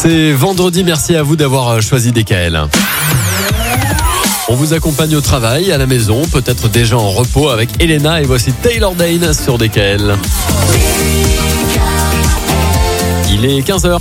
C'est vendredi, merci à vous d'avoir choisi DKL. On vous accompagne au travail, à la maison, peut-être déjà en repos avec Elena et voici Taylor Dayne sur DKL. Il est 15h.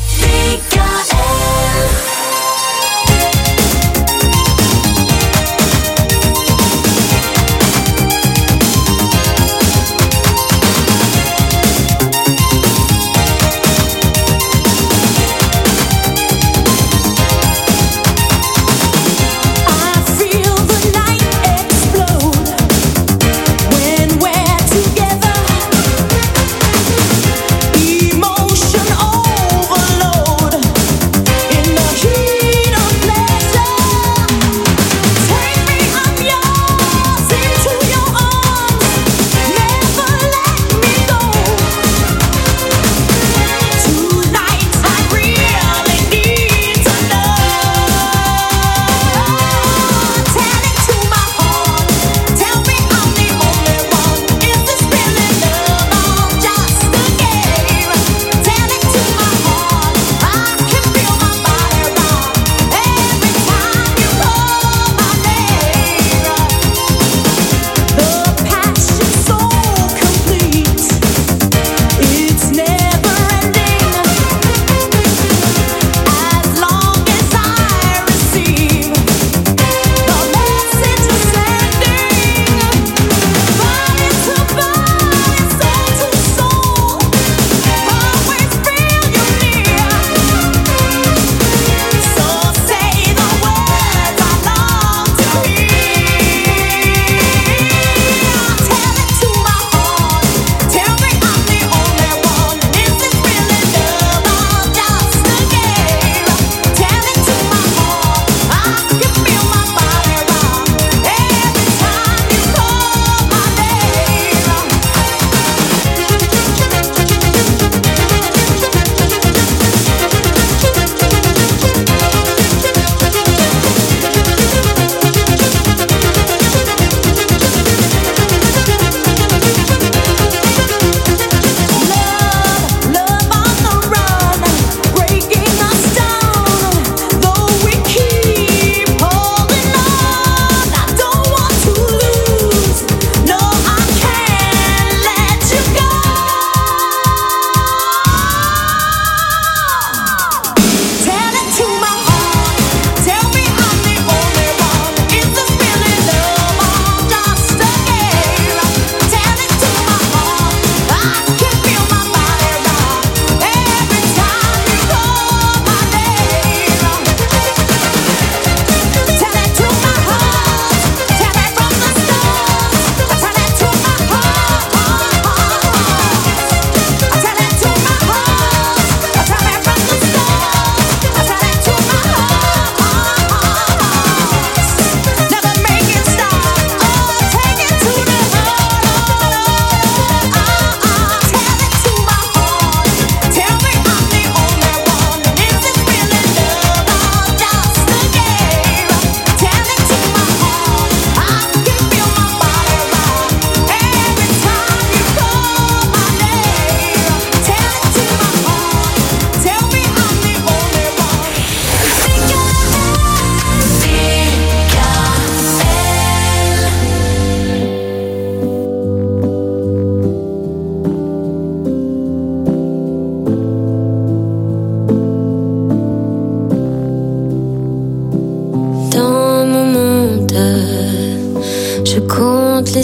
Les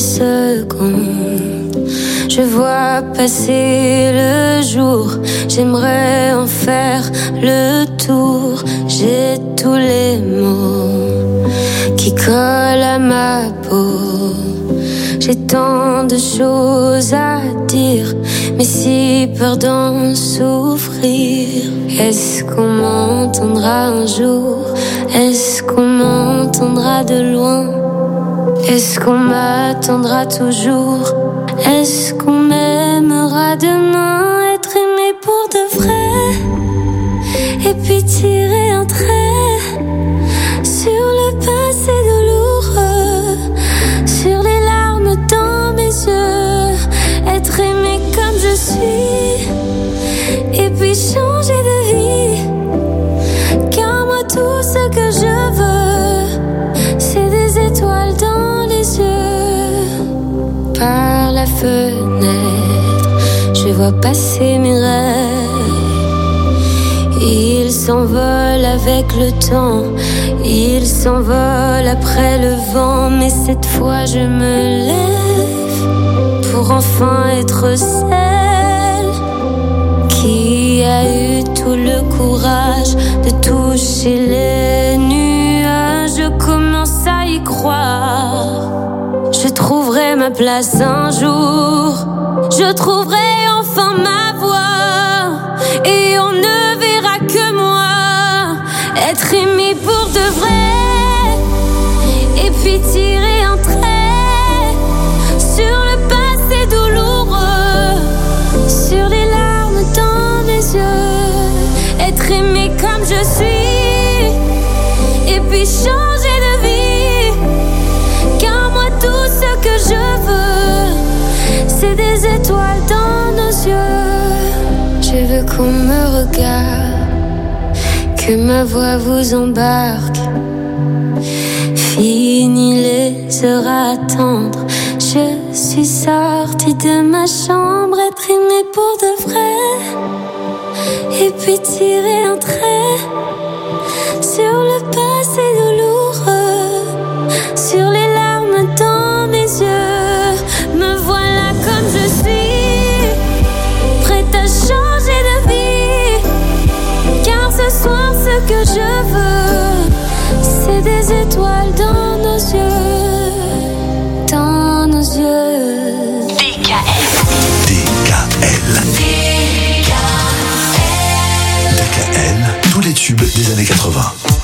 secondes, je vois passer le jour, j'aimerais en faire le tour. J'ai tous les mots qui collent à ma peau. J'ai tant de choses à dire, mais si peur d'en souffrir. Est-ce qu'on m'entendra un jour? Est-ce qu'on m'entendra de loin? Est-ce qu'on m'attendra toujours? Est-ce qu'on m'aimera demain? Être aimé pour de vrai, et puis tirer un trait sur le passé douloureux, sur les larmes dans mes yeux. Être aimé comme je suis, et puis changer de vie. fenêtre, je vois passer mes rêves. Ils s'envolent avec le temps, ils s'envolent après le vent. Mais cette fois je me lève pour enfin être celle qui a eu tout le courage de toucher les nuages. Je commence à y croire, je trouverai ma place un jour, je trouverai enfin ma voie, et on ne verra que moi être aimé pour de vrai, et puis tirer un trait sur le passé douloureux, sur les larmes dans mes yeux, être aimé comme je suis, et puis changer de vie, car moi tout ce que je veux, c'est des étoiles dans nos yeux. Je veux qu'on me regarde, que ma voix vous embarque. Fini les heures à attendre, je suis sortie de ma chambre, être aimée pour de vrai, et puis tirer un trait sur le passé douloureux, sur les larmes dans mes yeux. Me voilà comme je suis, prête à changer de vie, car ce soir ce que je veux, c'est des étoiles dans nos yeux, dans nos yeux. DKL. Tous les tubes des années 80.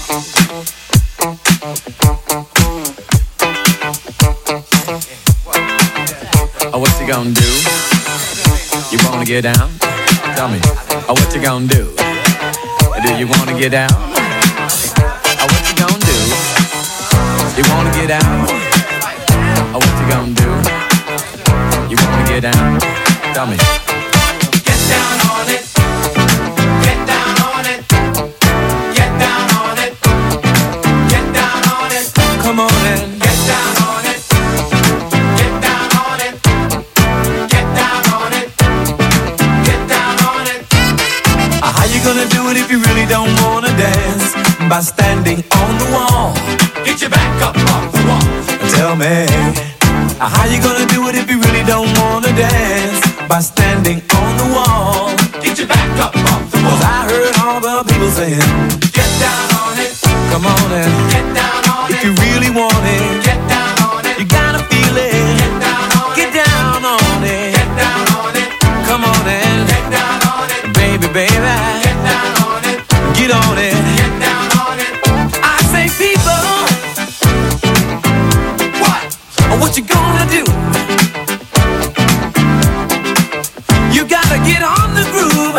Oh, what you gonna do? You wanna get down? Tell me. Oh, what you gonna do? Do you wanna get down? Oh, what you gonna do? You wanna get down? Oh, what you gonna do? You wanna get down? Tell me. Get down on it. Get down on it. Get down on it. Get down on it. Come on in. Get down on it. Get down on it. Get down on it. Get down on it. How you gonna do it if you really don't wanna dance? By standing on the wall. Get your back up off the wall. Tell me. How you gonna do it if you really don't wanna dance? By standing on the wall. Get your back up off the wall. 'Cause I heard all the people saying, get down on it. Come on and get down on it. If you really want it, get down on it. You gotta feel it. Get down on it. Get down on it. Get down on it. Come on and get down on it. Baby, baby. Get down on it. Get on it. Get down on it. I say people. What you gonna do? You gotta get on the groove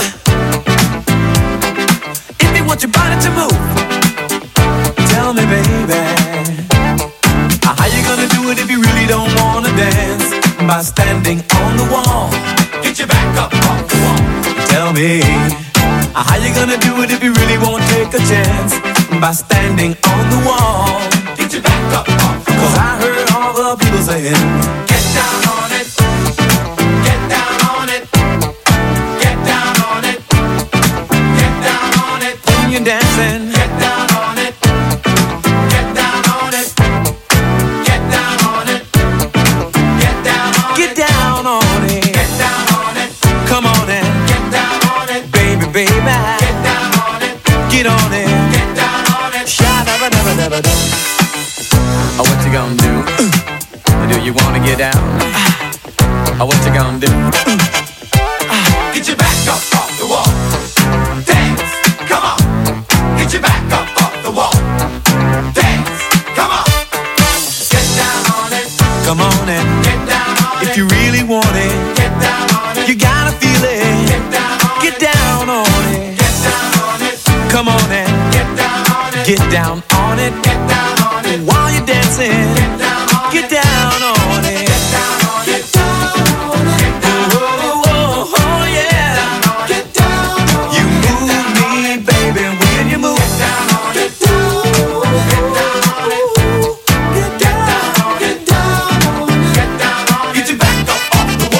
if you want your body to move. Tell me, baby, how you gonna do it if you really don't wanna dance? By standing on the wall. Get your back up off the wall. Tell me, how you gonna do it if you really won't take a chance? By standing on the wall. Get your back up off the wall. 'Cause I heard all the people saying, get down on it. Get down on it. Get down on it. Get down on it. When you're dancing, get down on it. Get down on it. Get down on it. Get down on it. Get down on it. Get down on it. Come on and get down on it. Baby, baby. Get down on it. Get on it. Get down on it. Sha-da-ba-da-ba-da-ba-da. Oh, what you gonna do? Do you wanna get down? Oh, what you gonna do? Get your back up off the wall. Dance, come on. Get your back up off the wall. Dance, come on. Get down on it. Come on and get down on it. If you really want it, get down on it. You gotta feel it. Get down on it. Get down on it. Get down on it. Come on and get down on it. Get down on it. Get down on it. While you're dancing, get down on it. Get down on it. Get down on it. Get down on it. Oh, oh, oh, yeah. Get down on it. You move me, baby, when you move. Get down on it. Get down on it. Get down on it. Get down on it. Get down on it. Get down on it. Get your back up off the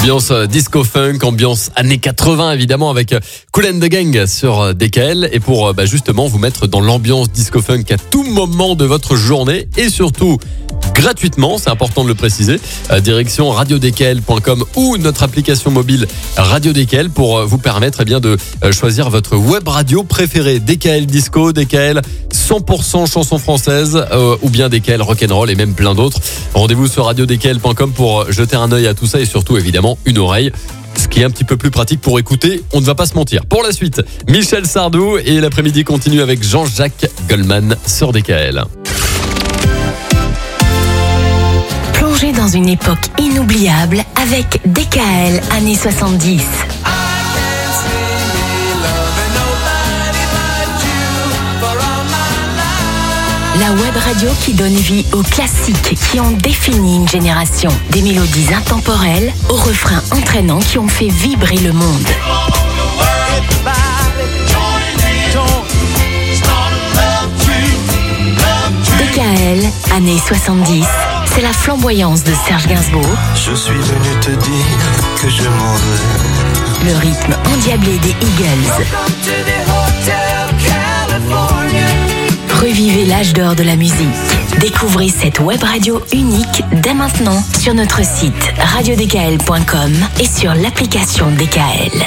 Ambiance disco funk, ambiance années 80 évidemment avec Kool and the Gang sur DKL et pour justement vous mettre dans l'ambiance disco funk à tout moment de votre journée et surtout gratuitement, c'est important de le préciser, direction radiodkl.com ou notre application mobile Radio DKL pour vous permettre de choisir votre web radio préférée, DKL Disco, DKL 100% chansons françaises ou bien DKL Rock'n'Roll et même plein d'autres. Rendez-vous sur radiodkl.com pour jeter un œil à tout ça et surtout évidemment une oreille. Ce qui est un petit peu plus pratique pour écouter, on ne va pas se mentir. Pour la suite, Michel Sardou et l'après-midi continue avec Jean-Jacques Goldman sur DKL. Plongez dans une époque inoubliable avec DKL années 70. La web radio qui donne vie aux classiques qui ont défini une génération. Des mélodies intemporelles aux refrains entraînants qui ont fait vibrer le monde. DKL, années 70, c'est la flamboyance de Serge Gainsbourg. Je suis venu te dire que je m'en vais. Le rythme endiablé des Eagles. Revivez l'âge d'or de la musique. Découvrez cette web radio unique dès maintenant sur notre site radiodkl.com et sur l'application DKL.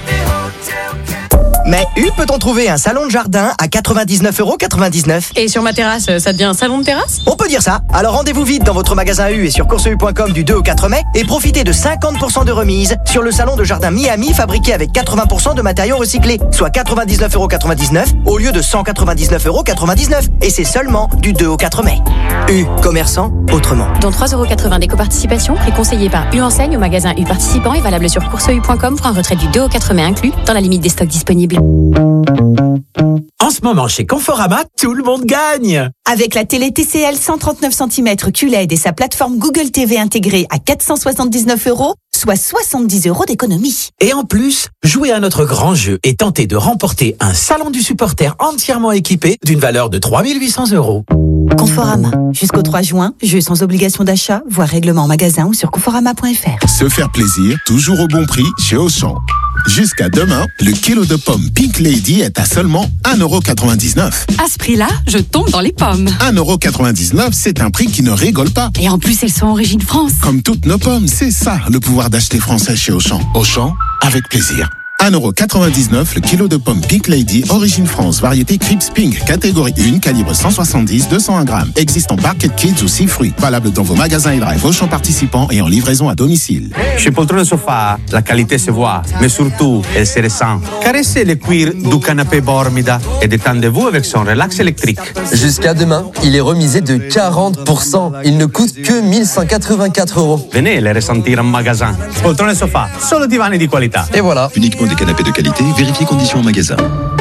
Mais peut-on trouver un salon de jardin à 99,99 €? Et sur ma terrasse, ça devient un salon de terrasse? On peut dire ça. Alors rendez-vous vite dans votre magasin U et sur courseu.com du 2 au 4 mai et profitez de 50% de remise sur le salon de jardin Miami fabriqué avec 80% de matériaux recyclés, soit 99,99 € au lieu de 199,99 €. Et c'est seulement du 2 au 4 mai. U, commerçant autrement. Dont 3,80 € d'éco-participation, préconseillé par U Enseigne au magasin U participant et valable sur courseu.com pour un retrait du 2 au 4 mai inclus dans la limite des stocks disponibles. En ce moment, chez Conforama, tout le monde gagne. Avec la télé TCL 139 cm QLED et sa plateforme Google TV intégrée à 479 €, soit 70 € d'économie. Et en plus, jouez à notre grand jeu et tentez de remporter un salon du supporter entièrement équipé d'une valeur de 3 800 €. Conforama. Jusqu'au 3 juin, jeu sans obligation d'achat, voire règlement en magasin ou sur conforama.fr. Se faire plaisir, toujours au bon prix chez Auchan. Jusqu'à demain, le kilo de pommes Pink Lady est à seulement 1,99 €. À ce prix-là, je tombe dans les pommes. 1,99 €, c'est un prix qui ne rigole pas. Et en plus, elles sont origine France. Comme toutes nos pommes, c'est ça le pouvoir d'acheter français chez Auchan. Auchan, avec plaisir. 1,99 € le kilo de pommes Pink Lady, origine France, variété Crips Pink, catégorie 1, calibre 170, 201 grammes. Existe en Barquette Kids ou 6 fruits. Valable dans vos magasins et drive Auchan participants et en livraison à domicile. Chez Poltrone Sofa, la qualité se voit, mais surtout, elle se ressent. Caressez le cuir du canapé Bormida et détendez-vous avec son relax électrique. Jusqu'à demain, il est remisé de 40%. Il ne coûte que 1184 €. Venez le ressentir en magasin. Poltrone Sofa, solo divani di qualità. Et voilà. Uniquement des canapés de qualité, vérifiez conditions en magasin.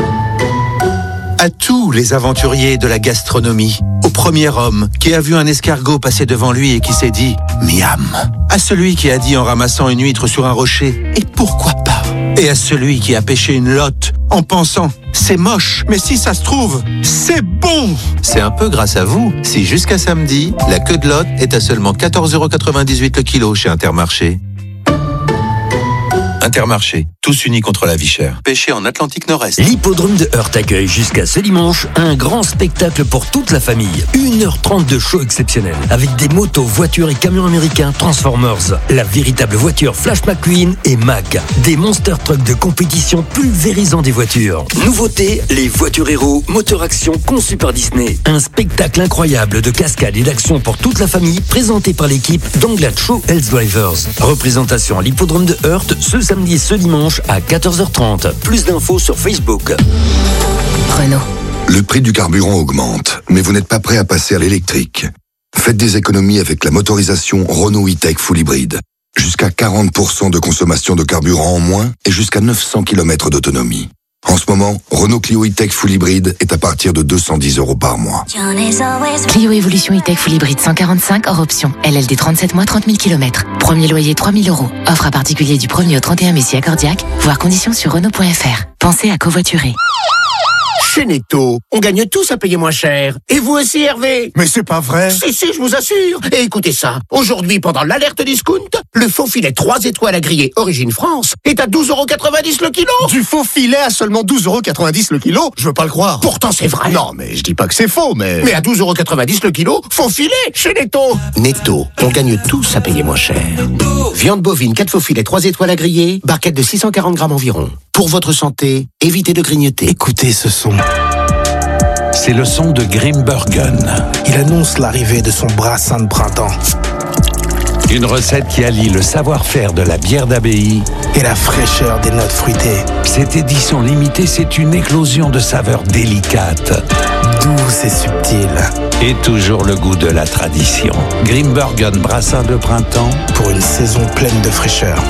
À tous les aventuriers de la gastronomie, au premier homme qui a vu un escargot passer devant lui et qui s'est dit « Miam », à celui qui a dit en ramassant une huître sur un rocher « Et pourquoi pas ?» et à celui qui a pêché une lotte en pensant « C'est moche, mais si ça se trouve, c'est bon !» C'est un peu grâce à vous si jusqu'à samedi, la queue de lotte est à seulement 14,98 € le kilo chez Intermarché. Intermarché, tous unis contre la vie chère. Pêché en Atlantique Nord-Est. L'hippodrome de Heurt accueille jusqu'à ce dimanche un grand spectacle pour toute la famille. 1h30 de show exceptionnel avec des motos, voitures et camions américains Transformers, la véritable voiture Flash McQueen et Mac, des monster trucks de compétition pulvérisant des voitures. Nouveauté, les voitures héros, moteur action conçus par Disney. Un spectacle incroyable de cascades et d'action pour toute la famille présenté par l'équipe d'Anglat Show Hells Drivers. Représentation à l'hippodrome de Heurt ce samedi et ce dimanche à 14h30. Plus d'infos sur Facebook. Renault. Le prix du carburant augmente, mais vous n'êtes pas prêt à passer à l'électrique. Faites des économies avec la motorisation Renault E-Tech Full Hybrid. Jusqu'à 40% de consommation de carburant en moins et jusqu'à 900 km d'autonomie. En ce moment, Renault Clio E-Tech Full Hybrid est à partir de 210 € par mois. Clio Evolution E-Tech Full Hybrid 145 hors option. LLD 37 mois 30 000 km. Premier loyer 3 000 €. Offre à particulier du 1er au 31 mai si accordiaque. Voir conditions sur Renault.fr. Pensez à covoiturer. Chez Netto, on gagne tous à payer moins cher. Et vous aussi, Hervé? Mais c'est pas vrai. Si, je vous assure. Et écoutez ça. Aujourd'hui, pendant l'alerte discount, le faux filet 3 étoiles à griller Origine France est à 12,90 € le kilo. Du faux filet à seulement 12,90 € le kilo? Je veux pas le croire. Pourtant, c'est vrai. Non, mais je dis pas que c'est faux, mais... Mais à 12,90 € le kilo, faux filet chez Netto. Netto, on gagne tous à payer moins cher. Viande bovine, 4 faux filets, 3 étoiles à griller, barquette de 640 grammes environ. Pour votre santé, évitez de grignoter. Écoutez ce son. C'est le son de Grimbergen. Il annonce l'arrivée de son brassin de printemps. Une recette qui allie le savoir-faire de la bière d'abbaye et la fraîcheur des notes fruitées. Cette édition limitée, c'est une éclosion de saveurs délicates, douces et subtiles. Et toujours le goût de la tradition. Grimbergen brassin de printemps pour une saison pleine de fraîcheur.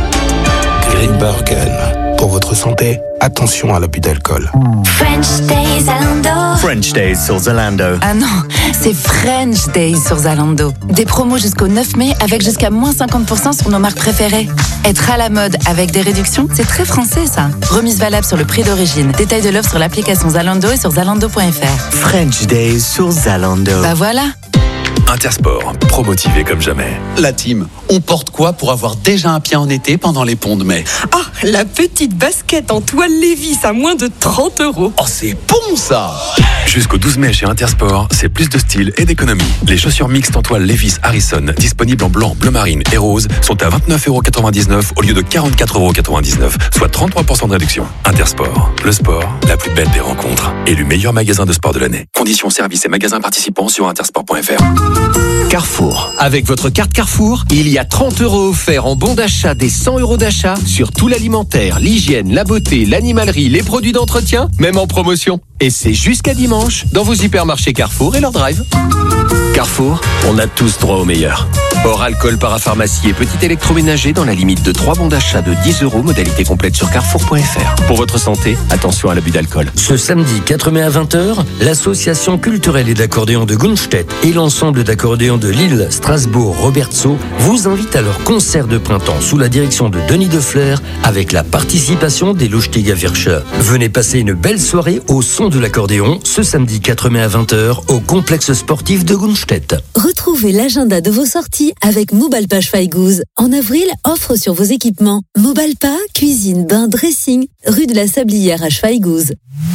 Grimbergen. Pour votre santé, attention à l'abus d'alcool. French Days Zalando. French Days sur Zalando. Ah non, c'est French Days sur Zalando. Des promos jusqu'au 9 mai avec jusqu'à moins 50% sur nos marques préférées. Être à la mode avec des réductions, c'est très français ça. Remise valable sur le prix d'origine. Détail de l'offre sur l'application Zalando et sur zalando.fr. French Days sur Zalando. Bah voilà. Intersport, pro-motivé comme jamais. La team, on porte quoi pour avoir déjà un pied en été pendant les ponts de mai? Ah, la petite basket en toile Levi's à moins de 30 €. Oh, c'est bon ça! Jusqu'au 12 mai chez Intersport, c'est plus de style et d'économie. Les chaussures mixtes en toile Levi's Harrison, disponibles en blanc, bleu marine et rose, sont à 29,99 € au lieu de 44,99 €, soit 33% de réduction. Intersport, le sport, la plus belle des rencontres. Élu meilleur magasin de sport de l'année. Conditions, services et magasins participants sur intersport.fr. Carrefour. Avec votre carte Carrefour, il y a 30 € offerts en bon d'achat des 100 € d'achat sur tout l'alimentaire, l'hygiène, la beauté, l'animalerie, les produits d'entretien, même en promotion. Et c'est jusqu'à dimanche dans vos hypermarchés Carrefour et leur drive. Carrefour, on a tous droit au meilleur. Hors alcool, parapharmacie et petit électroménager dans la limite de 3 bons d'achat de 10 €, modalité complète sur carrefour.fr. Pour votre santé, attention à l'abus d'alcool. Ce samedi 4 mai à 20h, l'association culturelle et d'accordéon de Gunstedt et l'ensemble d'accordéon de Lille, Strasbourg, Robertso vous invitent à leur concert de printemps sous la direction de Denis Defleur avec la participation des Luchtiger Virsche. Venez passer une belle soirée au son de l'accordéon ce samedi 4 mai à 20h au complexe sportif de Gunstedt. Retrouvez l'agenda de vos sorties avec Mobalpa Schweighouse. En avril, offre sur vos équipements. Mobalpa, cuisine, bain, dressing, rue de la Sablière à Schweighouse.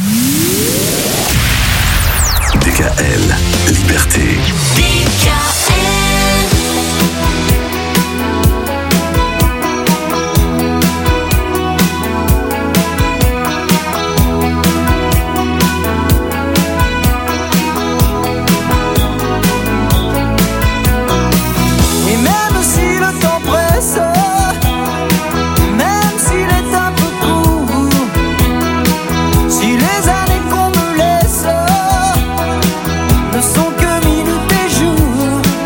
DKL, liberté. Ne sont que minutes et jours.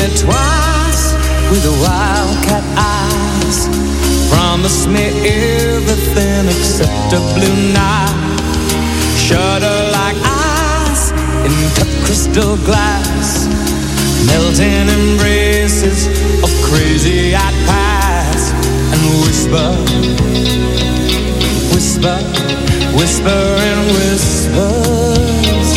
me twice with the wildcat eyes. Promise me everything except a blue night. Shudder like ice into crystal glass. Melting embraces of crazy-eyed past. And whisper, whisper, whisper and whispers.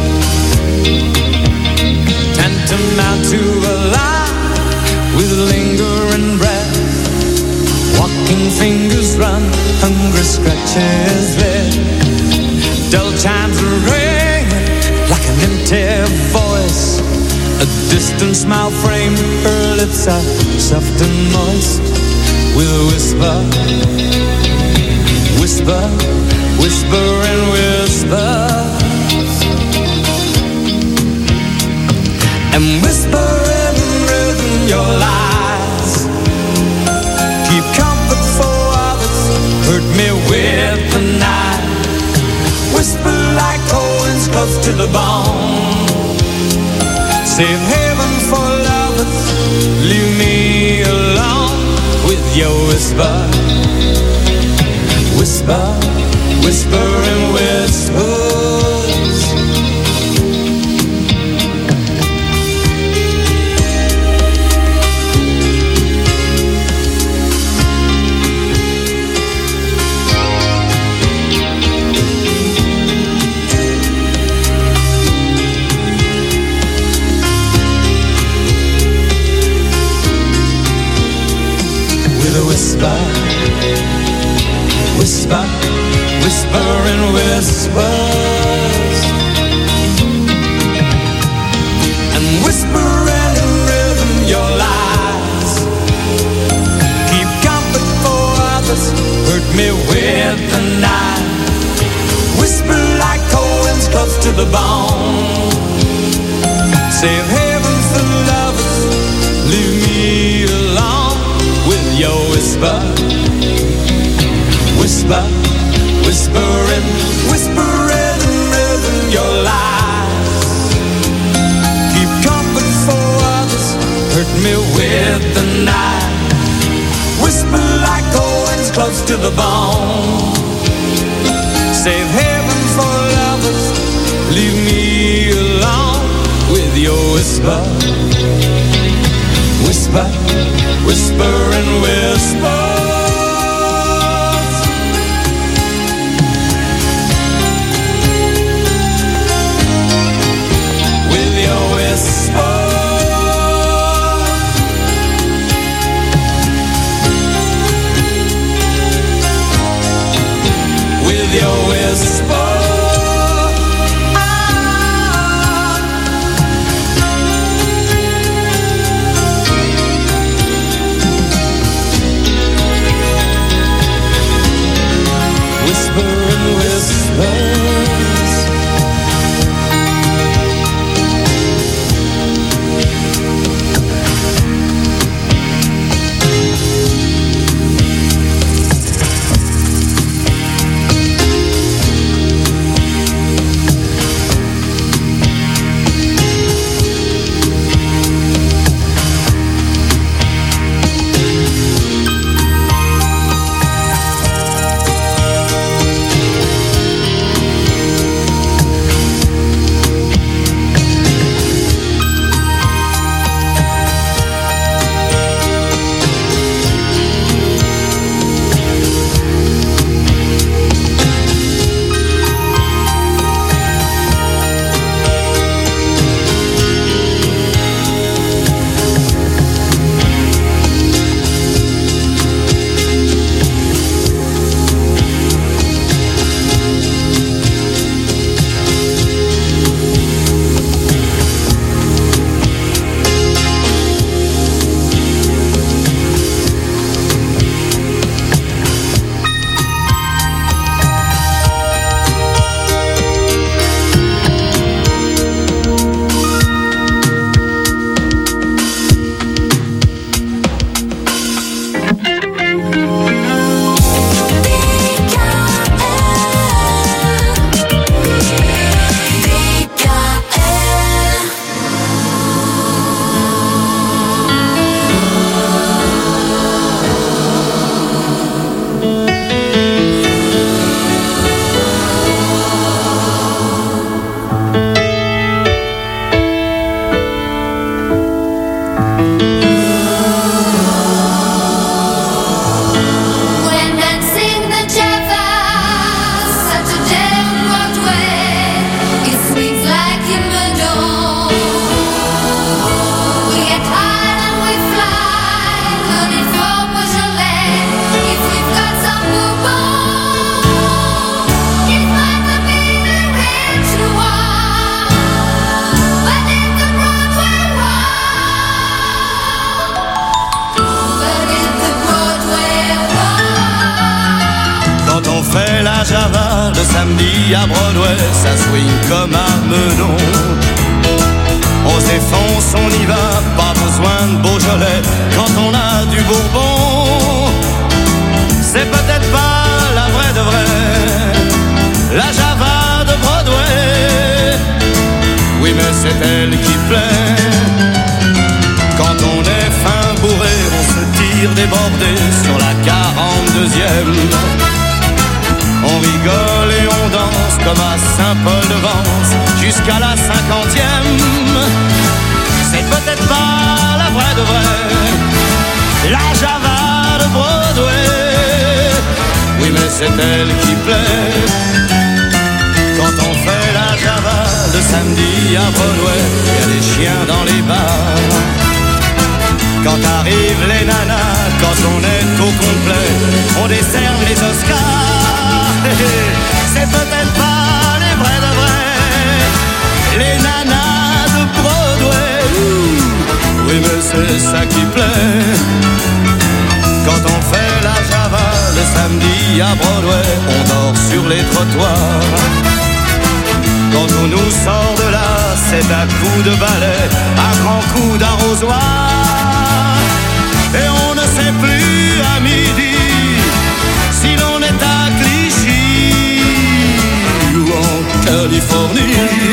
Tantamount to a lie with lingering breath. Walking fingers run, hungry scratches there. Dull chimes ring like an empty voice. A distant smile framed her lips are soft and moist. We'll whisper, whisper, whisper and whisper. And whisper in rhythm your lies. Keep comfort for others, hurt me with the night. Whisper like coins close to the bone. Save heaven for lovers, leave me alone with your whisper. Whisper, whisper and whispers. Whisper, whisper, whisper and whispers. And whisper in rhythm your lies. Keep comfort for others, hurt me with the night. Whisper like coins close to the bone. Save heaven for lovers, leave me alone with your whisper, whisper, whispering, whispering rhythm your lies. Keep comfort for others, hurt me with the night. Whisper like coins close to the bone. Save heaven for lovers, leave me alone with your whisper. Whisper, whisper and whisper. With your whisper. With your whisper. Java le samedi à Broadway, ça swing comme à Meudon. On s'effonce, on y va, pas besoin de Beaujolais quand on a du Bourbon. C'est peut-être pas la vraie de vraie, la Java de Broadway. Oui, mais c'est elle qui plaît. Quand on est fin bourré, on se tire débordé sur la 42e. On rigole et on danse comme à Saint-Paul-de-Vence jusqu'à la 50e. C'est peut-être pas la vraie de vraie, la Java de Broadway. Oui, mais c'est elle qui plaît. Quand on fait la Java le samedi à Broadway, y a des chiens dans les bars. Quand arrivent les nanas, quand on est au complet, on décerne les Oscars. C'est peut-être pas les vrais de vrais, les nanas de Broadway. Oui, mais c'est ça qui plaît. Quand on fait la Java le samedi à Broadway, on dort sur les trottoirs. Quand on nous sort de là, c'est à coups de balai, à grands coups d'arrosoir. Et on ne sait plus à midi si l'on est à Clichy ou en Californie.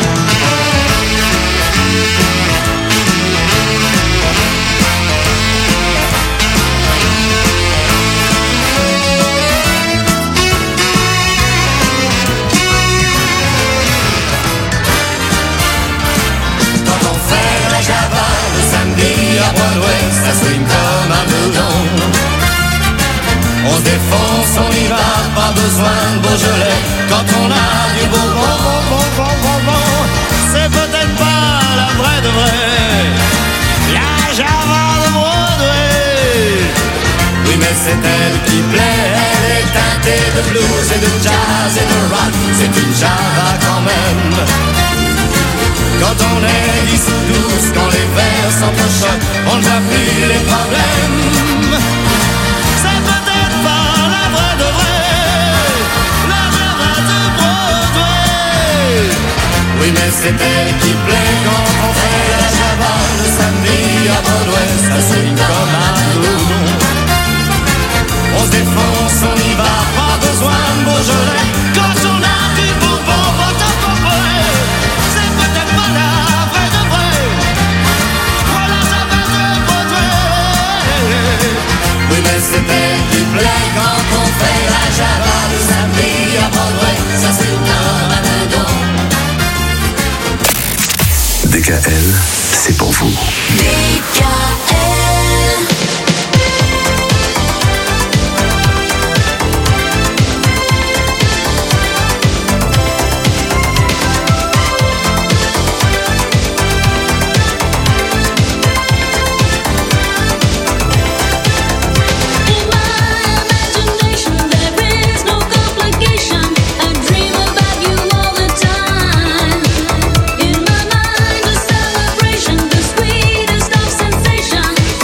Quand on fait la Java le samedi à Broadway, ça swing comme un boudon. On se défonce, on y va, pas besoin de Beaujolais quand on a du Bourbon. C'est peut-être pas la vraie de vraie, la Java de Broadway. Oui, mais c'est elle qui plaît, elle est teintée de blues et de jazz et de rock. C'est une Java quand même. Quand on est 10 ou 12, quand les verres s'entrechoquent, on ne voit plus les problèmes. C'est peut-être pas la vraie de vraie, la Java de Broadway. Oui, mais c'est elle qui plaît quand on fait la Java le samedi à Broadway. Ça swing comme un boudon. On se défonce, on y va, pas besoin de Beaujolais quand on a du Bourbon. C'est peut-être pas la vraie de vraie, voilà la Java de Broadway. Oui, mais c'est elle qui plaît quand on fait la Java le samedi à Broadway. Ça c'est comme un boudon. DKL, c'est pour vous. DKL. In my mind, a celebration, the sweetest of sensations.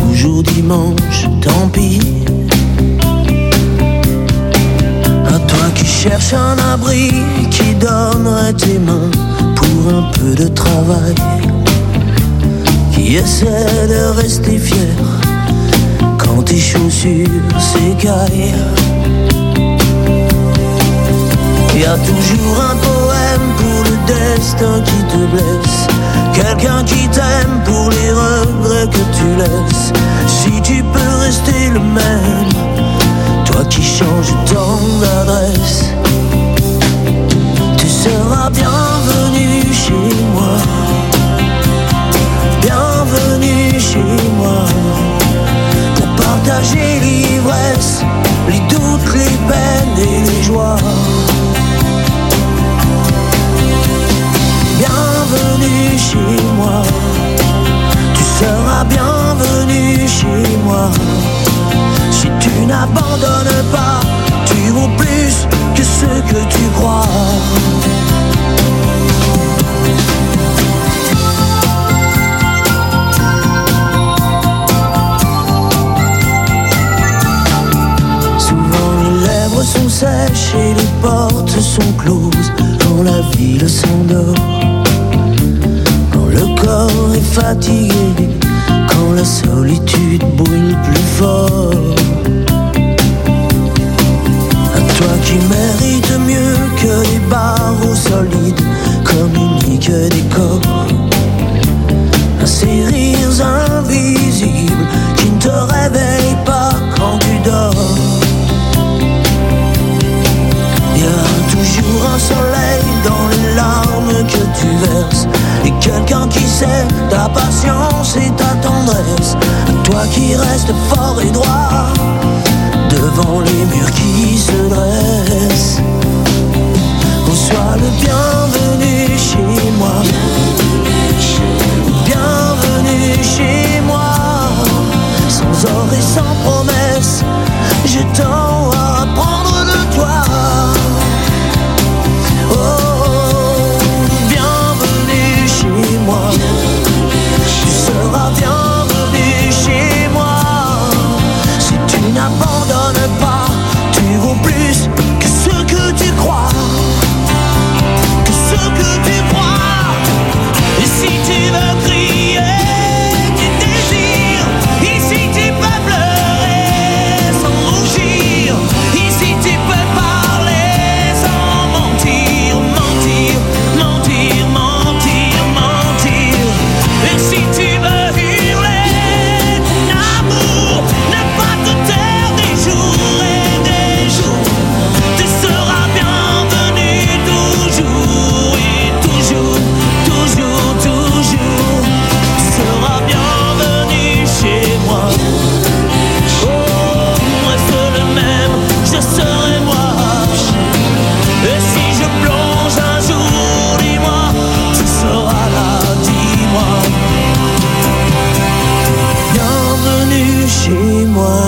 toujours dimanche, tant pis. À toi qui cherches un abri, qui donnerait tes mains pour un peu de travail, qui essaie de rester fier quand tes chaussures s'écaillent. Y a toujours un poème pour le destin qui te blesse, quelqu'un qui t'aime pour les regrets que tu laisses. Si tu peux rester le même, toi qui changes tant d'adresse, tu seras bienvenu chez moi, bienvenue chez moi, pour partager l'ivresse, les doutes, les peines et les joies. Bienvenue chez moi, tu seras bienvenue chez moi. Si tu n'abandonnes pas, tu vaux plus que ce que tu crois. Sont sèches et les portes sont closes quand la ville s'endort, quand le corps est fatigué, quand la solitude brûle plus fort. À toi qui mérites mieux que les barreaux solides, communique des corps, à ces rires invisibles qui ne te réveillent pas quand tu dors. Y a toujours un soleil dans les larmes que tu verses, et quelqu'un qui sait ta patience et ta tendresse. Toi qui restes fort et droit devant les murs qui se dressent. Sois le bienvenu chez moi, bienvenue chez moi, sans or et sans promesse. Je tends à apprendre de toi. Tu seras bienvenu chez moi. Si tu n'abandonnes pas, tu vaux plus que ce que tu crois, que ce que tu crois. Et si tu veux crier tes désirs, ici tu peux pleurer sans rougir, ici tu peux parler sans mentir, mentir, mentir, mentir, mentir. Et si tu veux hurler ton amour, ne pas te taire des jours et des jours, tu seras bienvenu toujours et toujours, toujours, toujours. Tu seras bienvenu chez moi. Oh, reste le même, je serai moi. Et si je plonge un jour, dis-moi, tu seras là, dis-moi. Bienvenue chez moi.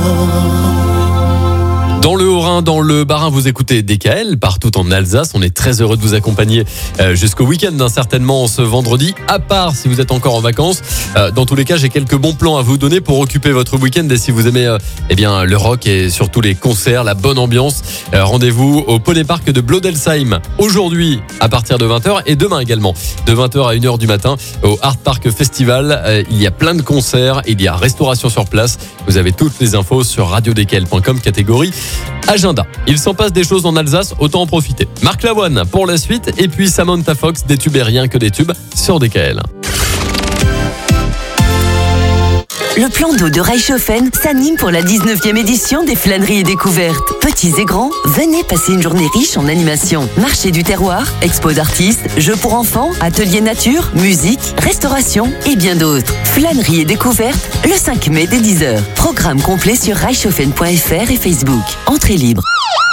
Dans le Haut-Rhin, dans le Bas-Rhin, vous écoutez DKL partout en Alsace. On est très heureux de vous accompagner jusqu'au week-end, certainement ce vendredi, à part si vous êtes encore en vacances. Dans tous les cas, j'ai quelques bons plans à vous donner pour occuper votre week-end. Et si vous aimez le rock et surtout les concerts, la bonne ambiance, rendez-vous au Poney Park de Blodelsheim aujourd'hui à partir de 20h et demain également de 20h à 1h du matin au Art Park Festival. Il y a plein de concerts, il y a restauration sur place. Vous avez toutes les infos sur radiodkl.com catégorie agenda. Il s'en passe des choses en Alsace, autant en profiter. Marc Lavoine pour la suite et puis Samantha Fox, des tubes et rien que des tubes sur DKL. Le plan d'eau de Reichshofen s'anime pour la 19e édition des flâneries et découvertes. Petits et grands, venez passer une journée riche en animation. Marché du terroir, expo d'artistes, jeux pour enfants, ateliers nature, musique, restauration et bien d'autres. Flâneries et découvertes le 5 mai dès 10h. Programme complet sur reichshofen.fr et Facebook. Entrée libre.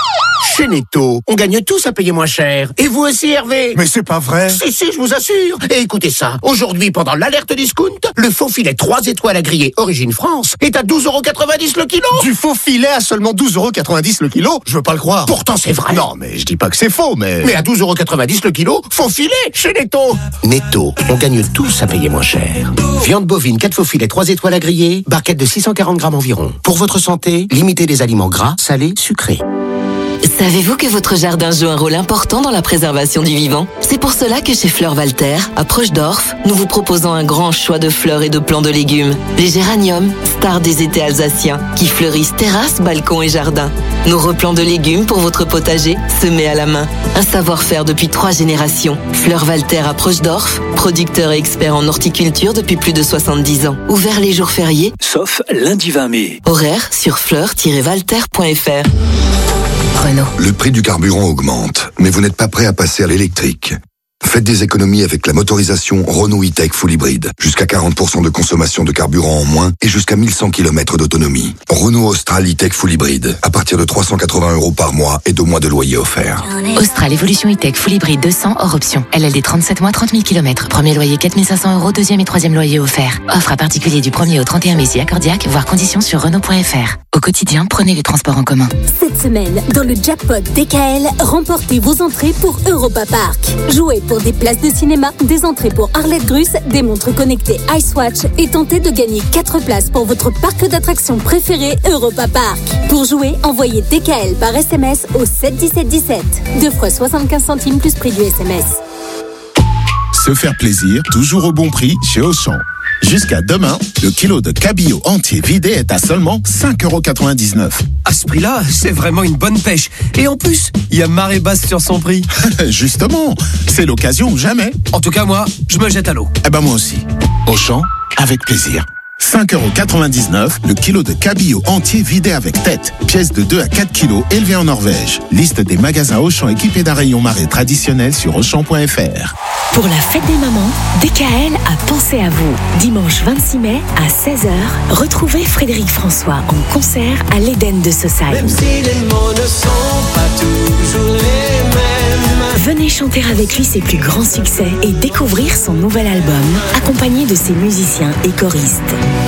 Chez Netto, on gagne tous à payer moins cher. Et vous aussi, Hervé? Mais c'est pas vrai. Si, je vous assure. Et écoutez ça. Aujourd'hui, pendant l'alerte discount, le faux filet 3 étoiles à griller Origine France est à 12,90€ le kilo. Du faux filet à seulement 12,90€ le kilo? Je veux pas le croire. Pourtant, c'est vrai. Non, mais je dis pas que c'est faux, mais... Mais à 12,90€ le kilo, faux filet chez Netto. Netto, on gagne tous à payer moins cher. Viande bovine, 4 faux filets 3 étoiles à griller, barquette de 640 grammes environ. Pour votre santé, limitez les aliments gras, salés, sucrés. Savez-vous que votre jardin joue un rôle important dans la préservation du vivant? C'est pour cela que chez Fleurs Walter, à Proche-d'Orf, nous vous proposons un grand choix de fleurs et de plants de légumes. Les géraniums, stars des étés alsaciens, qui fleurissent terrasses, balcons et jardins. Nos replants de légumes pour votre potager, semés à la main. Un savoir-faire depuis 3 générations. Fleurs Walter à Proche-d'Orf, producteur et expert en horticulture depuis plus de 70 ans. Ouvert les jours fériés, Sauf lundi 20 mai. horaire sur fleur-walter.fr. Renault. Le prix du carburant augmente, mais vous n'êtes pas prêt à passer à l'électrique. Faites des économies avec la motorisation Renault E-Tech Full Hybrid. Jusqu'à 40% de consommation de carburant en moins et jusqu'à 1100 km d'autonomie. Renault Austral E-Tech Full Hybrid. À partir de 380€ par mois et 2 mois de loyer offert. Austral Evolution E-Tech Full Hybrid 200 hors option. LLD 37 mois, 30 000 km. Premier loyer 4 500€, deuxième et troisième loyer offert. Offre à particulier du 1er au 31 mai si accordiaque, voire conditions sur Renault.fr. Au quotidien, prenez les transports en commun. Cette semaine, dans le jackpot DKL, remportez vos entrées pour Europa Park. Jouez pour des places de cinéma, des entrées pour Arlette Gruss, des montres connectées Icewatch et tentez de gagner 4 places pour votre parc d'attractions préféré Europa Park. Pour jouer, envoyez DKL par SMS au 7 17 17. 2 fois 75 centimes plus prix du SMS. Se faire plaisir, toujours au bon prix chez Auchan. Jusqu'à demain, le kilo de cabillaud entier vidé est à seulement 5,99€. À ce prix-là, c'est vraiment une bonne pêche. Et en plus, il y a marée basse sur son prix. Justement, c'est l'occasion ou jamais. En tout cas, moi, je me jette à l'eau. Eh ben moi aussi. Auchan, avec plaisir. 5,99€, le kilo de cabillaud entier vidé avec tête. Pièce de 2 à 4 kilos élevée en Norvège. Liste des magasins Auchan équipés d'un rayon marée traditionnel sur Auchan.fr. Pour la fête des mamans, DKL a pensé à vous. Dimanche 26 mai à 16h, retrouvez Frédéric François en concert à l'Éden de Saussaye. Même si les mots ne sont pas toujours les mêmes. Venez chanter avec lui ses plus grands succès et découvrir son nouvel album, accompagné de ses musiciens et choristes.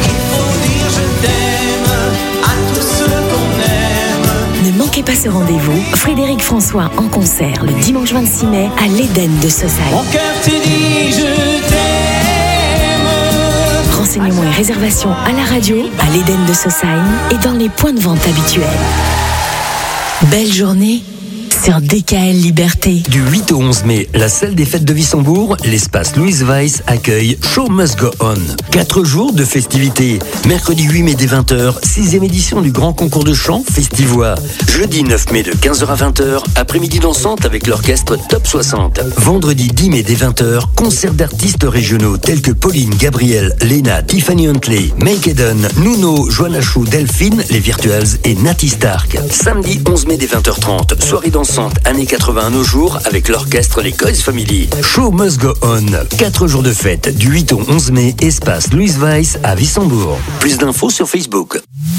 Ne manquez pas ce rendez-vous. Frédéric François en concert le dimanche 26 mai à l'Éden de Saussaye. Mon cœur te dit je t'aime. Renseignements et réservations à la radio, à l'Éden de Saussaye et dans les points de vente habituels. Belle journée sur DKL Liberté. Du 8 au 11 mai, la salle des fêtes de Wissembourg, l'espace Louise Weiss accueille Show Must Go On. 4 jours de festivités. Mercredi 8 mai dès 20h, 6e édition du grand concours de chant Festivois. Jeudi 9 mai de 15h à 20h, après-midi dansante avec l'orchestre Top 60. Vendredi 10 mai dès 20h, concert d'artistes régionaux tels que Pauline, Gabriel, Lena, Tiffany Huntley, Make Eden, Nuno, Joanna Chou, Delphine, les Virtuals et Natty Stark. Samedi 11 mai dès 20h30, soirée dansante années 80 à nos jours avec l'orchestre Les Coys Family. Show Must Go On. 4 jours de fête du 8 au 11 mai, espace Louise Weiss à Wissembourg. Plus d'infos sur Facebook.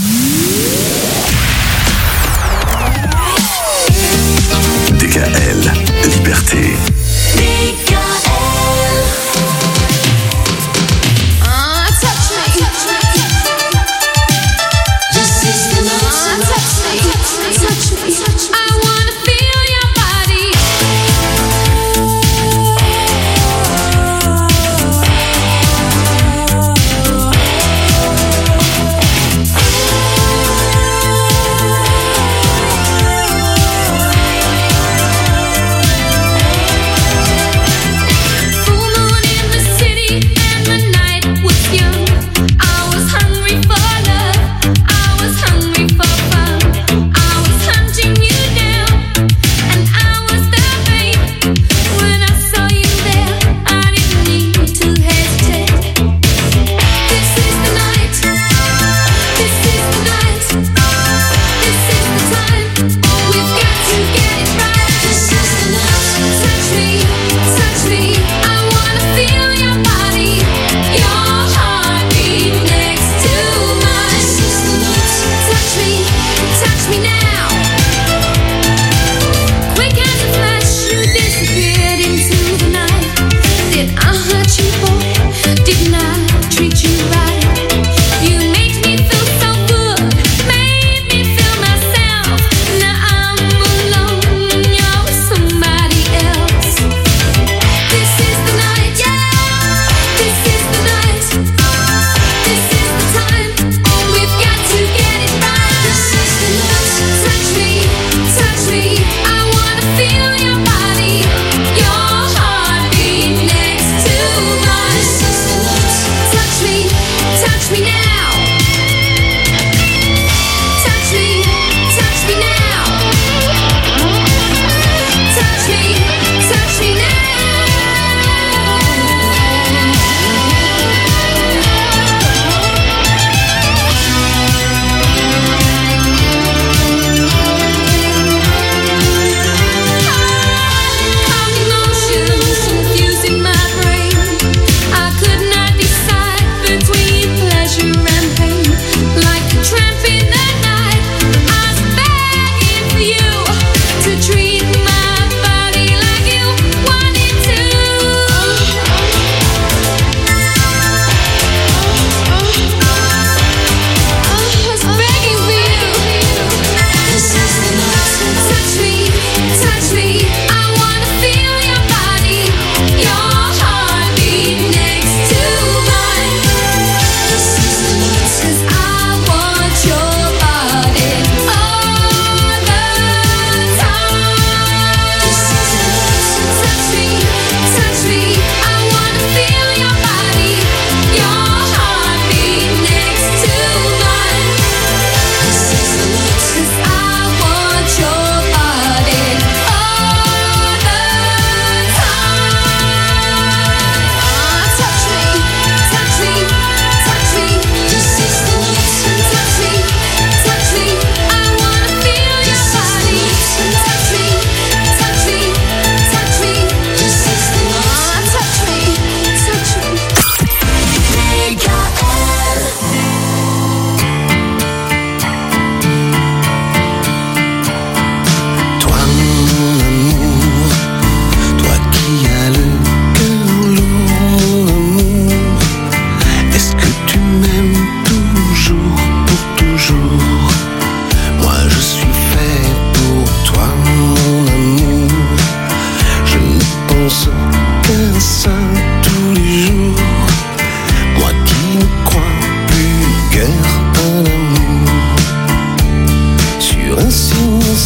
DKL, Liberté.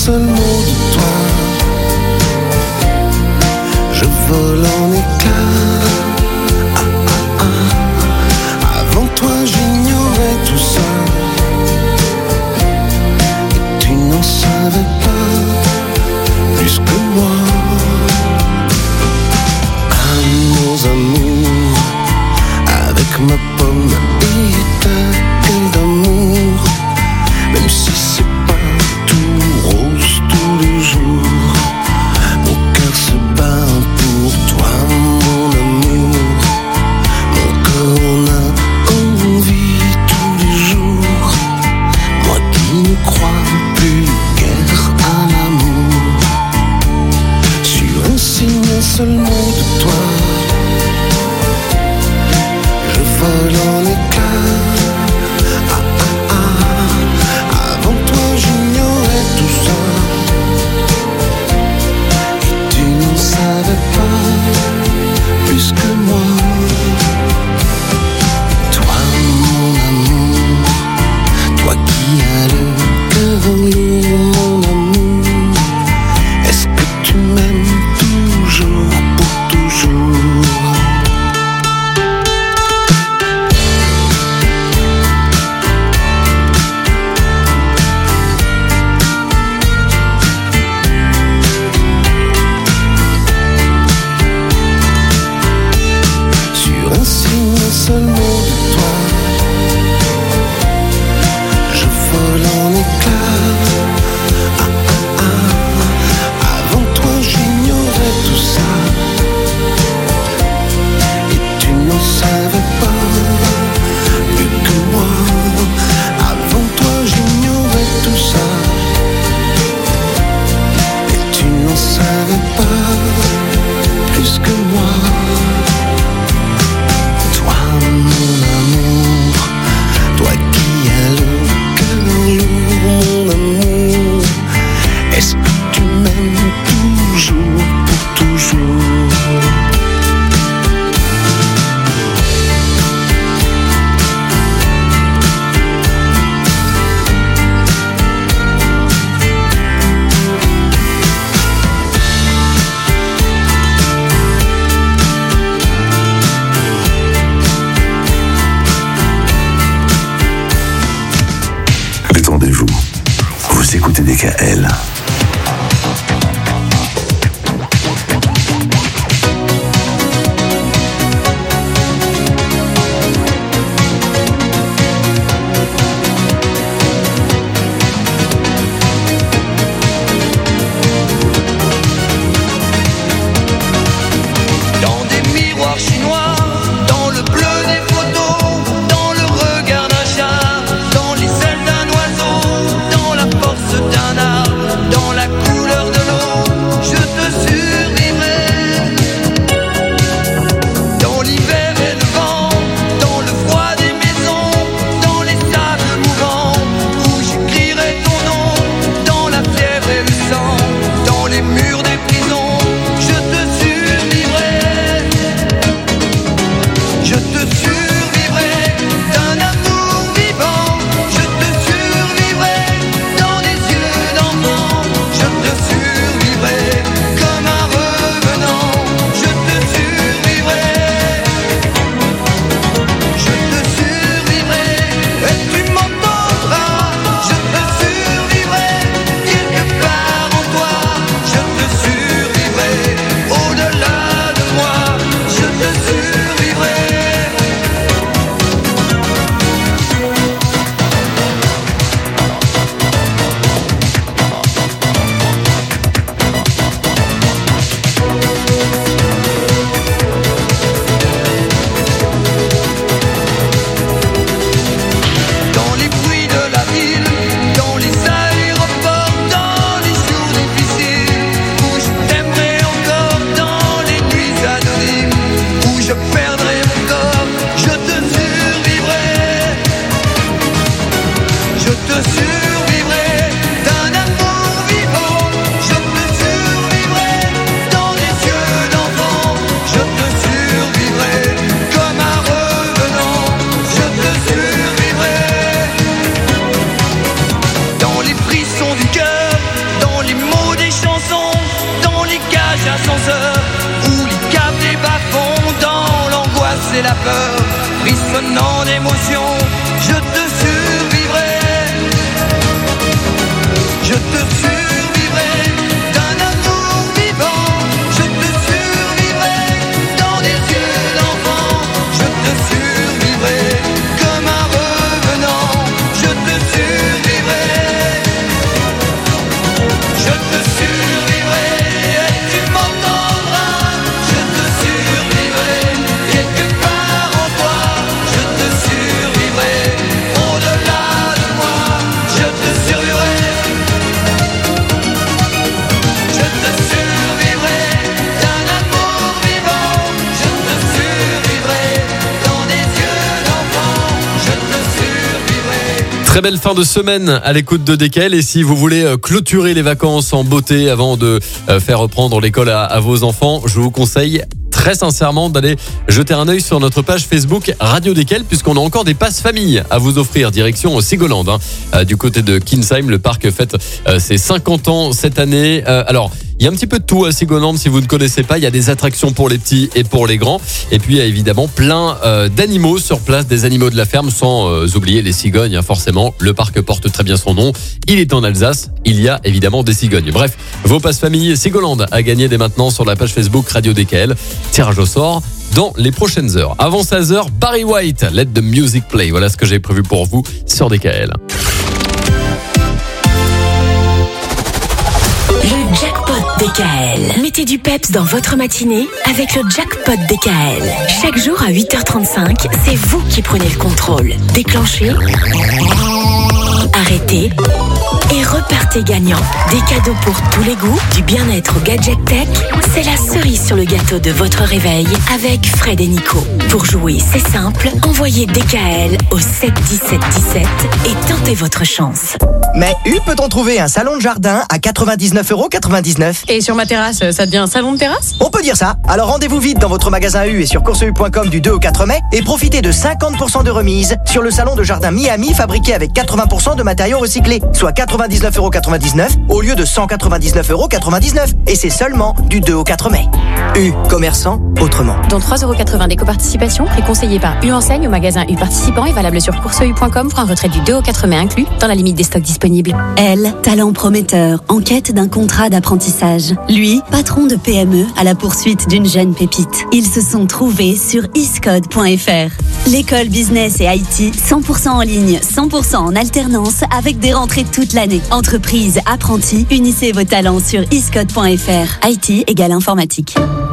seul mot de toi. Je vole en éclats. Avant toi j'ignorais tout ça. Et tu n'en savais pas plus que moi. Amours, amours, avec ma pomme et ta gueule d'amour. Même si c'est pas tout rose tous les jours, mon cœur se bat pour toi, mon amour. Mon corps en a envie tous les jours. Moi qui ne crois plus guère à l'amour. Sur un signe, un seul mot de toi, je vole en éclats. Avant toi j'ignorais tout ça. Et tu n'en savais pas plus que moi. Toi mon amour, toi qui as le cœur lourd, mon amour. Est-ce que tu m'aimes toujours pour toujours? Sur un signe, un seul mot de toi, je vole en éclats. Avant toi j'ignorais tout ça. Et tu n'en savais pas plus que moi. Avant toi j'ignorais tout ça. Et tu n'en savais pas plus que moi. Toi mon amour, toi qui as le cœur lourd, mon amour. Est-ce que tu m'aimes toujours pour toujours? Détendez-vous. Vous écoutez DKL. Dans des miroirs chinois, dans le bleu des photos, dans le regard d'un chat, dans les ailes d'un oiseau, dans la force d'un arbre, dans la couleur de l'eau, je te survivrai. Dans l'hiver et le vent, dans le froid des maisons, dans les sables mouvants, où j'écrirai ton nom, dans la fièvre et le sang, dans les murs des prisons, je te survivrai. Je te survivrai d'un amour vivant. Je te survivrai dans des yeux d'enfant. Je te survivrai comme un revenant. Je te survivrai. Je te survivrai et tu m'entendras. Je te survivrai quelque part en toi. Je te survivrai au-delà de moi. Je te survivrai. Dans les bruits de la ville, dans les aéroports, dans les jours difficiles, où je t'aimerai encore, dans les nuits anonymes, où je perdrai mon corps, je te survivrai. Je te survivrai d'un amour vivant. Je te survivrai dans des yeux d'enfant. Je te survivrai comme un revenant. Je te survivrai dans les frissons du cœur, dans rêveur, frissonnant d'émotion, je te survivrai. Je te survivrai d'un amour vivant. Je te survivrai dans des yeux d'enfant. Je te survivrai comme un revenant. Je te survivrai. Je te survivrai et tu m'entendras. Je te survivrai quelque part en toi. Je te survivrai au-delà de moi. Je te survivrai. Je te survivrai d'un amour vivant. Je te survivrai dans des yeux d'enfant. Je te survivrai. Très belle fin de semaine à l'écoute de DKL. Et si vous voulez clôturer les vacances en beauté avant de faire reprendre l'école à vos enfants, je vous conseille très sincèrement d'aller jeter un œil sur notre page Facebook Radio DKL, puisqu'on a encore des passes famille à vous offrir direction Sigoland, du côté de Kinsheim. Le parc fête ses 50 ans cette année. Alors, il y a un petit peu de tout à Sigoland si vous ne connaissez pas. Il y a des attractions pour les petits et pour les grands. Et puis il y a évidemment plein d'animaux sur place, des animaux de la ferme, sans oublier les cigognes, forcément. Le parc porte très bien son nom. Il est en Alsace. Il y a évidemment des cigognes. Bref, vos passes famille Sigoland à gagner dès maintenant sur la page Facebook Radio DKL. Tirage au sort dans les prochaines heures. Avant 16h, Barry White, Let the Music Play. Voilà ce que j'ai prévu pour vous sur DKL. Le jackpot DKL. Mettez du peps dans votre matinée avec le jackpot DKL. Chaque jour à 8h35, c'est vous qui prenez le contrôle. Déclenchez, arrêtez et repartez gagnant. Des cadeaux pour tous les goûts, du bien-être au gadget tech. C'est la cerise sur le gâteau de votre réveil avec Fred et Nico. Pour jouer, c'est simple. Envoyez DKL au 7 17 17 et tentez votre chance. Mais peut-on trouver un salon de jardin à 99,99 €? Et sur ma terrasse, ça devient un salon de terrasse? On peut dire ça. Alors rendez-vous vite dans votre magasin U et sur courseu.com du 2 au 4 mai et profitez de 50% de remise sur le salon de jardin Miami fabriqué avec 80% de matériaux recyclés, soit 99,99 € au lieu de 199,99 €. Et c'est seulement du 2 au 4 mai. U, commerçant autrement. Dont 3,80 € d'éco-participation, prix conseillé par U Enseigne au magasin U participant et valable sur courseu.com pour un retrait du 2 au 4 mai inclus dans la limite des stocks disponibles. Elle, talent prometteur, en quête d'un contrat d'apprentissage. Lui, patron de PME à la poursuite d'une jeune pépite. Ils se sont trouvés sur iscode.fr. L'école business et IT 100% en ligne, 100% en alternance avec des rentrées toute l'année. Entreprise, apprentis, unissez vos talents sur iscode.fr. IT égale informatique.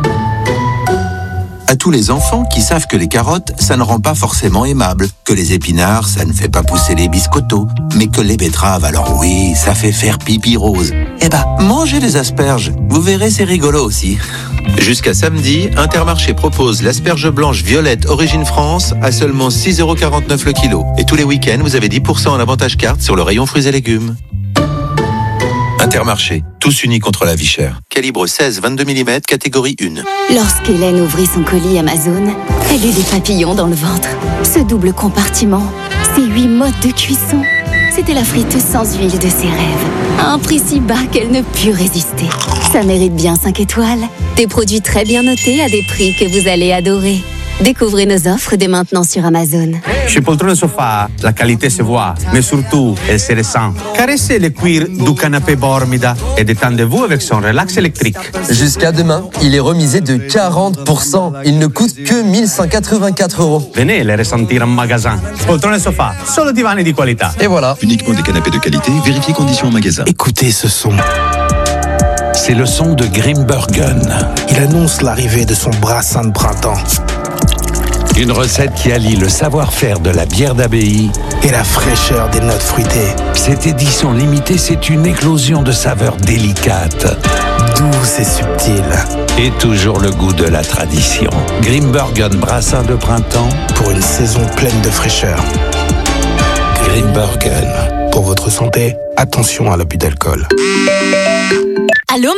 À tous les enfants qui savent que les carottes, ça ne rend pas forcément aimable, que les épinards, ça ne fait pas pousser les biscottos, mais que les betteraves, alors oui, ça fait faire pipi rose. Eh ben, mangez les asperges, vous verrez, c'est rigolo aussi. Jusqu'à samedi, Intermarché propose l'asperge blanche violette Origine France à seulement 6,49 € le kilo. Et tous les week-ends, vous avez 10% en avantage carte sur le rayon fruits et légumes. Intermarché, tous unis contre la vie chère. Calibre 16-22 mm, catégorie 1. Lorsqu'Hélène ouvrit son colis Amazon, elle eut des papillons dans le ventre. Ce double compartiment, ces 8 modes de cuisson, c'était la friteuse sans huile de ses rêves. À un prix si bas qu'elle ne put résister. Ça mérite bien 5 étoiles. Des produits très bien notés à des prix que vous allez adorer. Découvrez nos offres dès maintenant sur Amazon. Chez Poltrone Sofa, la qualité se voit, mais surtout, elle se ressent. Caressez le cuir du canapé Bormida et détendez-vous avec son relax électrique. Jusqu'à demain, il est remisé de 40%. Il ne coûte que 1184 €. Venez les ressentir en magasin. Poltrone Sofa, solo divani di qualità. Et voilà. Uniquement des canapés de qualité, vérifiez conditions en magasin. Écoutez ce son. C'est le son de Grimbergen. Il annonce l'arrivée de son brassin de printemps. Une recette qui allie le savoir-faire de la bière d'abbaye et la fraîcheur des notes fruitées. Cette édition limitée, c'est une éclosion de saveurs délicates, douces et subtiles. Et toujours le goût de la tradition. Grimbergen brassin de printemps pour une saison pleine de fraîcheur. Grimbergen. Pour votre santé, attention à l'abus d'alcool. Allô Mel ? Oui ?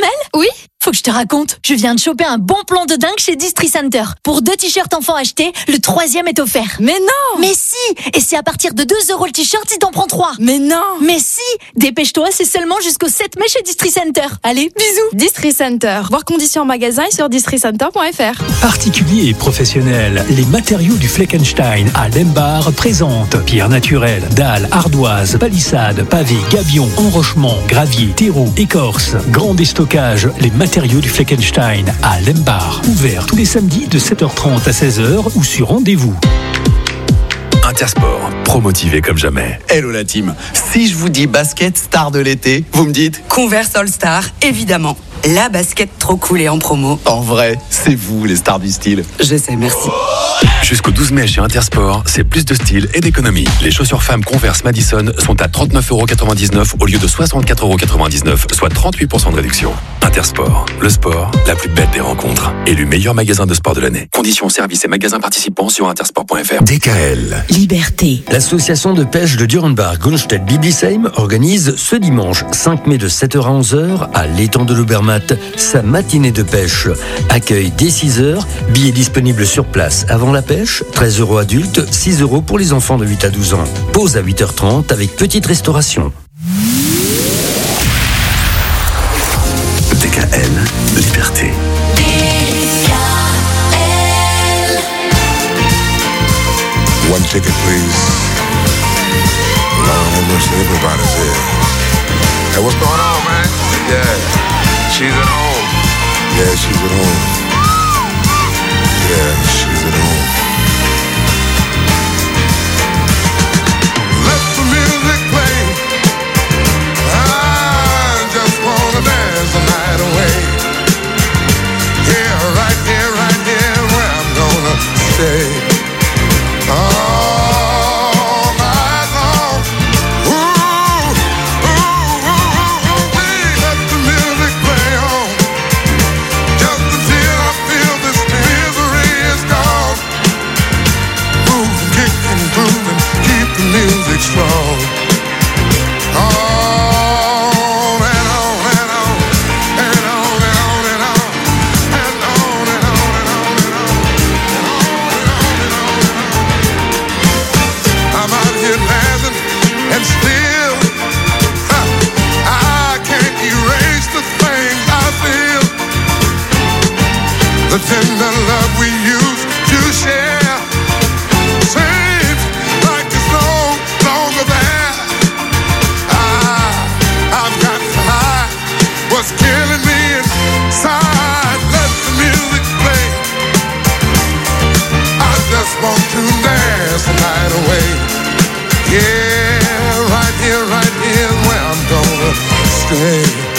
faut que je te raconte. Je viens de choper un bon plan de dingue chez Distri Center. Pour 2 t-shirts enfants achetés, le 3e est offert. Mais non! Mais si! Et c'est à partir de 2 € le t-shirt si t'en prends 3. Mais non! Mais si! Dépêche-toi, c'est seulement jusqu'au 7 mai chez Distri Center. Allez, bisous! Distri Center. Voir conditions en magasin et sur districenter.fr. Particuliers et professionnels, les matériaux du Fleckenstein à Lembar présentent pierre naturelle, dalles, ardoises, palissades, pavés, gabions, enrochements, gravier, terreau, écorce. Grand déstockage, les matériaux du Fleckenstein à Lembar. Ouvert tous les samedis de 7h30 à 16h ou sur rendez-vous. Intersport, pro-motivé comme jamais. Hello la team. Si je vous dis basket star de l'été, vous me dites Converse All Star, évidemment. La basket trop cool et en promo. En vrai, c'est vous les stars du style. Je sais, merci. Jusqu'au 12 mai chez Intersport, c'est plus de style et d'économie. Les chaussures femmes Converse Madison sont à 39,99 € au lieu de 64,99 €, soit 38% de réduction. Intersport, le sport, la plus belle des rencontres. Élu meilleur magasin de sport de l'année. Conditions, services et magasins participants sur intersport.fr. DKL. Liberté. L'association de pêche de Durenbach-Gunstedt-Biblisheim organise ce dimanche 5 mai de 7h à 11h à l'étang de l'Obermatt sa matinée de pêche. Accueil dès 6h, billets disponibles sur place avant la pêche, 13 € adultes, 6 € pour les enfants de 8 à 12 ans. Pause à 8h30 avec petite restauration. DKL, liberté. One ticket, please. Lord have mercy, everybody's here. Hey, what's going on, man? Yeah, she's at home. Yeah, she's at home. Yeah, she's at home. Let the music play. I just wanna dance the night away. Here, right here, where I'm gonna stay. Strong. On and on and on and on and on and on and on and on and on and on and on. I'm out here dancing and still I can't erase the things I feel. The tender love we used to share. What's killing me inside? Let the music play. I just want to dance the night away. Yeah, right here where I'm gonna stay.